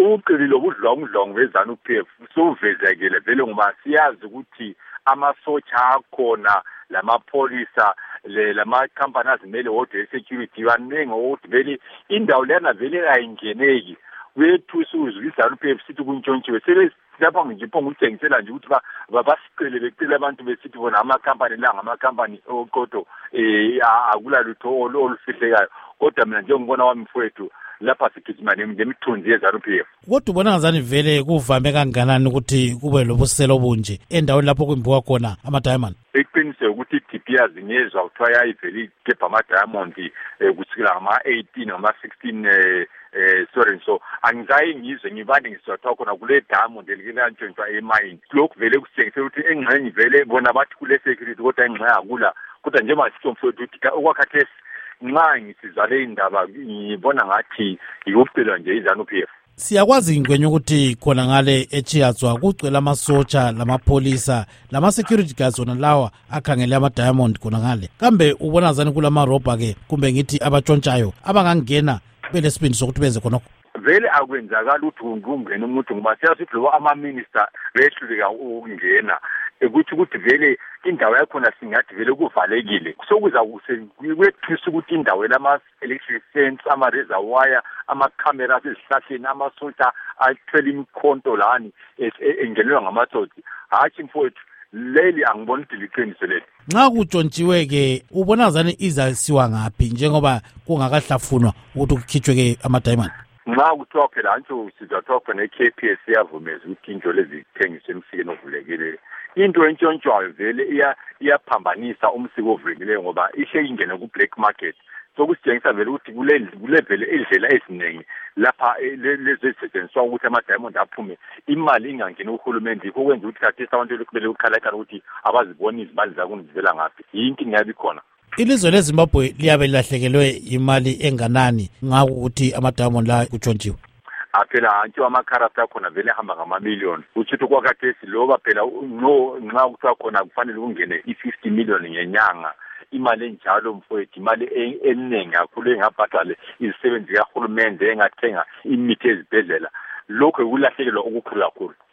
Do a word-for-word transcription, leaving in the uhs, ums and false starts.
uqililo budlongudlongo beZANU-P F sovezekile vele ngoba siyazi ukuthi amasotsha akhona lamapholisa le lama company azimele wodwa security baningi ukuthi vele indawo lena vele ayingeneki wethu sizwe iZANU-P F sithi kuntshontshiwe sele lapha nje phongo uthengisela nje ukuthi ba basicele becela abantu besithi bona ama company la ngama company oqodo eh akula lutho olufihlekayo kodwa mina nje ngibona wami mfowethu lapha sigijima nemithunzi yeZANU-P F. Kodwa ubona ngazani vele kuvame kanganani ukuthi kube lobuselo bunje endaweni lapho kwimbuka khona ama diamond? Iqiniso ukuthi D P R zingezwa kuthiwa yayivele igebha ama diamond kusukela ngama eighteen ngama sixteen eh eh sorry so angizayi ngizwe ngibande ngisathiwa khona kule diamond elikantshontshwa emine lokhu vele kusithengisela ukuthi engxenye vele bona bathi kule security kodwa engxenye akula kodwa nje masithi mfowethu ukuthi okwakhathesi nxa ngisizale indaba ngibona ngathi yokuphelwa nje iZANU-P F. Siyakwazi ngikwenye ukuthi khona ngale eChiyatswa kugcwele amasotsha lamapholisa lama security guards ona lawa akhangele ama diamond khona ngale kambe ubona ngazani kulama robber ke kumbe ngithi abatshontshayo abangangena belesibindi sokuthi benze khonokho? Vele akwenzakala ukuthi ungungena umuntu ngoba siyasithi lo ama minister behluleka ukungena ukuthi ukuthi vele indawo yakhona singathi vele kuvalekile sokuza kwethisa ukuthi indawo lama electric fence ama razor wire ama cameras ezihlahleni amasotsha athwele imikhonto lani engelwa ngamatsotsi hathi mfowethu leli angiboni ukuthi liqiniso leli. Nxa kutshontshiwe ke ubona ngazani izasiwa ngaphi njengoba kungakahlafunwa ukuthi kukhitshwe ke ama diamond? Nxa kuthiwa phela antsho sizathiwa khona i-K P S iyavumeza ukuthi into lezi zithengiswe emsikeni ovulekile. Into entshontshwayo vele iyaphambanisa umsiko ovulekileyo ngoba ihle ingene ku-black market. Sokusitshengisa vele ukuthi kule kule vele indlela eziningi lapha lezi ezisetshenziswa ukuthi ama-diamond aphume imali ingangeni uhulumende yikho kwenza ukuthi kathesi abantu bekumele ukukhalakhala ukuthi abaziboni izimali zakho zivela ngaphi yinkinga yabi khona. Ilizwe leZimbabwe liyabe lahlekelwe imali enganani ngakuthi ama-diamond la kutshontshiwe? Aphela antsho amakharata akhona vele hamba ngama-million ukuthi kwakhathesi loba phela no nxa kuthiwa khona kufanele ungene i-fifty million ngenyanga imali enjalo mfowethu imali eningi kakhulu engabhadala izisebenzi kahulumende engathenga imithi ezibhedlela lokho kulahlekelwa okukhulu kakhulu.